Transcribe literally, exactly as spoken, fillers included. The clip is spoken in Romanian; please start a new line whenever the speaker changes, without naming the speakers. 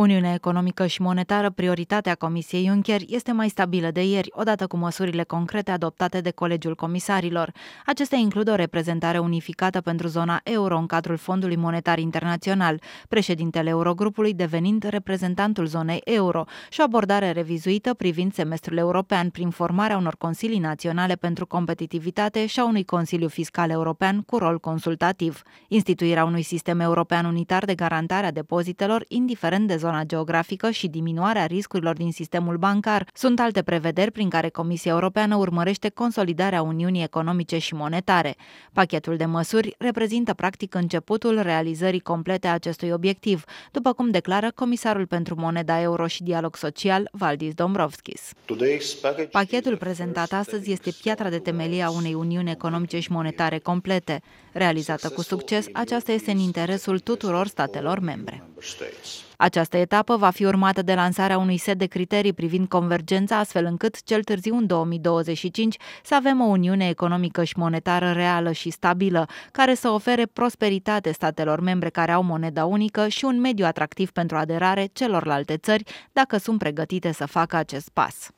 Uniunea economică și monetară, prioritatea Comisiei Juncker, este mai stabilă de ieri, odată cu măsurile concrete adoptate de Colegiul Comisarilor. Acestea includ o reprezentare unificată pentru zona euro în cadrul Fondului Monetar Internațional, președintele Eurogrupului devenind reprezentantul zonei euro, și o abordare revizuită privind semestrul european prin formarea unor consilii naționale pentru competitivitate și a unui Consiliu Fiscal European cu rol consultativ. Instituirea unui sistem european unitar de garantare a depozitelor, indiferent de zona geografică, și diminuarea riscurilor din sistemul bancar sunt alte prevederi prin care Comisia Europeană urmărește consolidarea Uniunii Economice și Monetare. Pachetul de măsuri reprezintă practic începutul realizării complete a acestui obiectiv, după cum declară comisarul pentru moneda euro și dialog social, Valdis Dombrovskis. Pachetul prezentat astăzi este piatra de temelie a unei Uniuni Economice și Monetare complete. Realizată cu succes, aceasta este în interesul tuturor statelor membre. Această etapă va fi urmată de lansarea unui set de criterii privind convergența, astfel încât, cel târziu în două mii douăzeci și cinci, să avem o uniune economică și monetară reală și stabilă, care să ofere prosperitate statelor membre care au moneda unică și un mediu atractiv pentru aderare celorlalte țări, dacă sunt pregătite să facă acest pas.